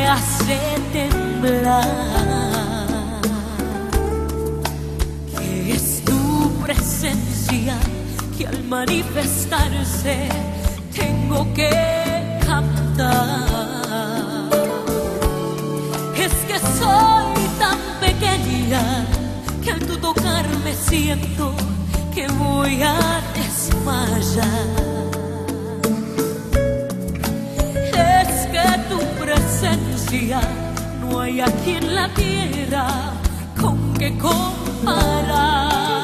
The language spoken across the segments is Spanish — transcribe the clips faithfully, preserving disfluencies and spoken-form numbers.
hace temblar, que es tu presencia que al manifestarse tengo que cantar. Es que soy tan pequeña que al tu tocarme siento que voy a desmayar. Es que tu presencia no hay aquí en la tierra con que comparar.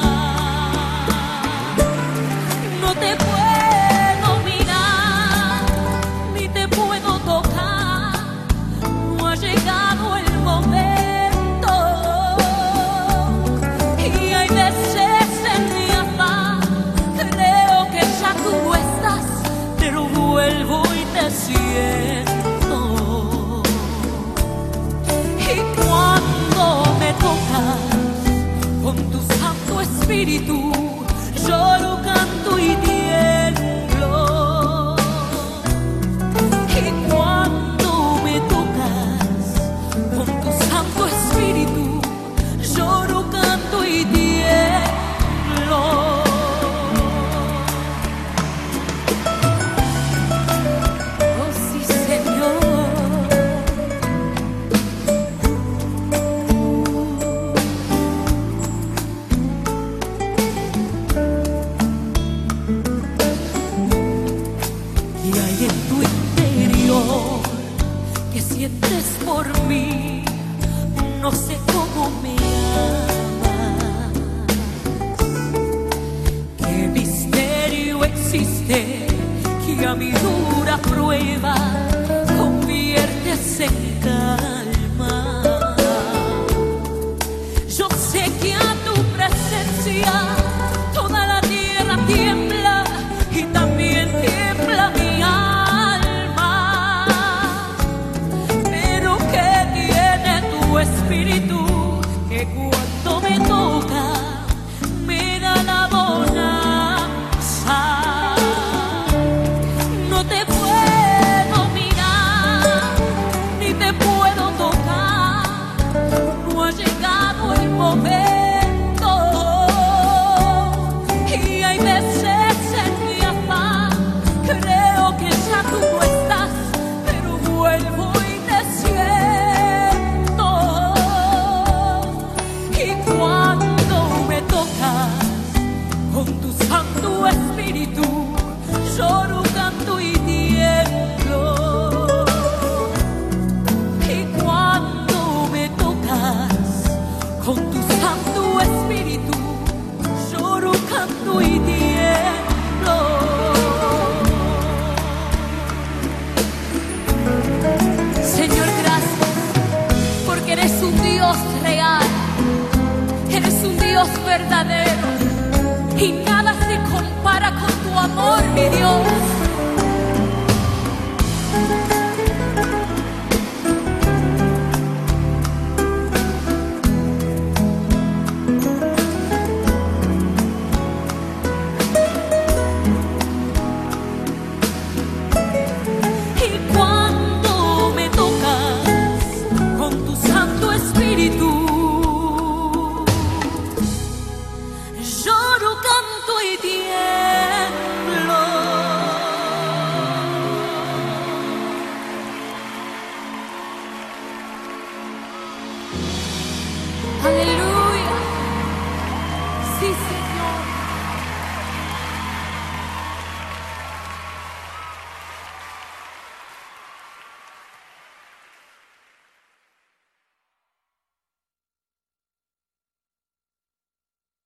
No te puedo mirar, ni te puedo tocar, no ha llegado el momento. Y hay veces en mi afán, creo que ya tú estás, pero vuelvo y te siento. Y cuando me tocas con tu Santo Espíritu, lloro, canto y tiemblo. Y cuando me tocas con tu Santo Espíritu, lloro, canto y tiemblo. Oh sí, Señor. Que sientes por mí, no sé cómo me amas. Qué misterio existe que a mi dura prueba conviertes en calma. Yo sé que a tu presencia toda la tierra tiembla y también tiembla mi alma. Espíritu que cuando me toca me da la bonanza. No te puedo mirar, ni te puedo tocar, no ha llegado el momento. Y hay veces en mi afán, creo que ya tú no estás, pero vuelvo y te siento. Con tu Santo Espíritu lloro, canto y tiemblo. Y cuando me tocas con tu Santo Espíritu lloro, canto y tiemblo. Señor, gracias porque eres un Dios real, eres un Dios verdadero. Y nada se compara con tu amor, mi Dios.